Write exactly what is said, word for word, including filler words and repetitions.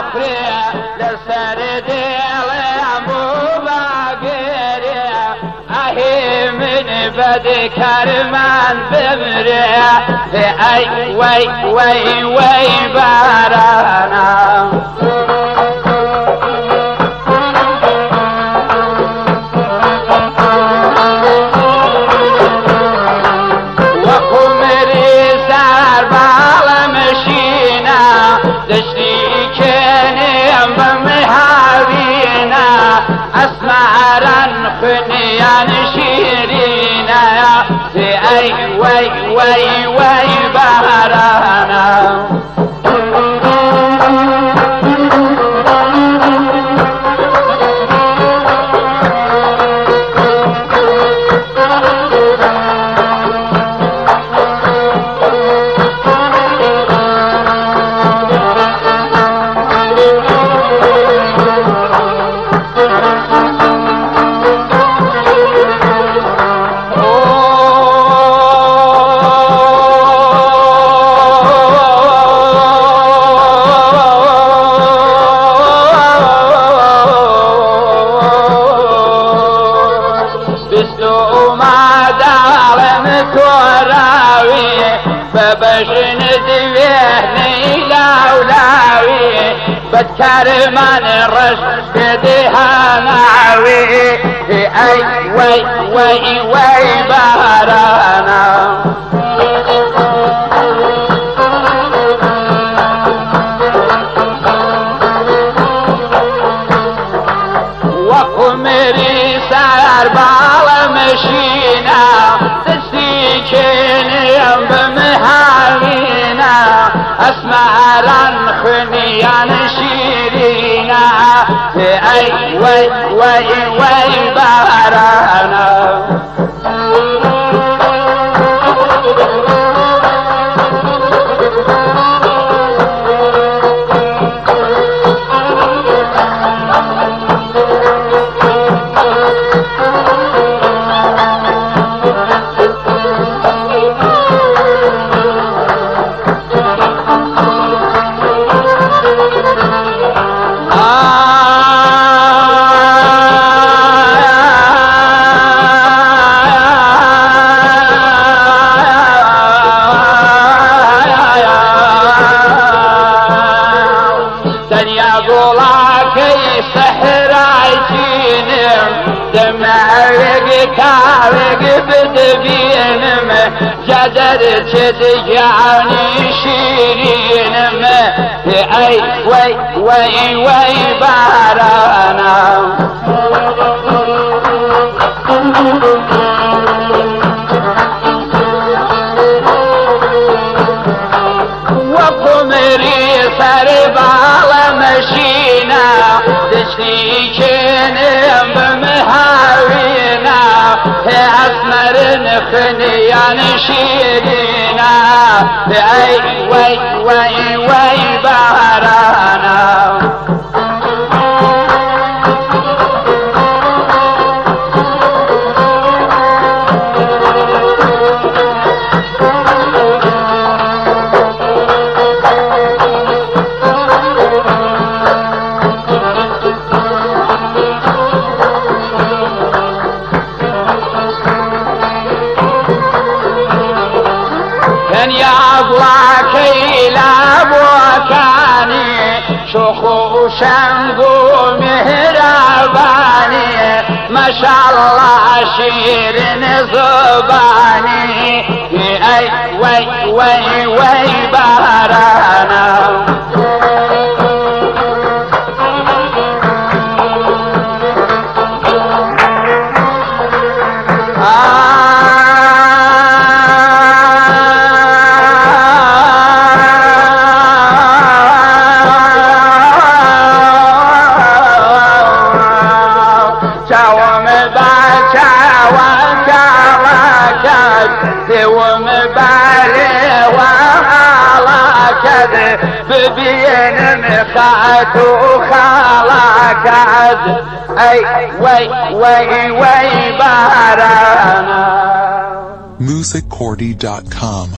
فري لسر ديلم وباقري اهي من بذكر من بمري اي وي وي وي بارانا خنيان شيرينا اي وي وي وي بهرانا ببشن دويني لاولاوي بتكر من رشد ديها نعوي اي وي وي وي بهرانا وقمري سار بالمشينا تسيكين بمهاوينا اسمع رن خنيان شيرينا اي وي وي وي بهرانا كارق بدبينم جدر تدجعني شيرينم اي وي وي وي بارانا وقمري سربال مشينا دشتيكين بمهاوينا اسمر خنيان شيرينا اي وي وي وي بارانا يا ابوكي لا بوكاني شخو شنقو مهرباني ما شاء الله شيرين زباني اي وي وي وي بارانا ببين مخات وخلاكاد اي وي وي وي بارانا music cordy dot com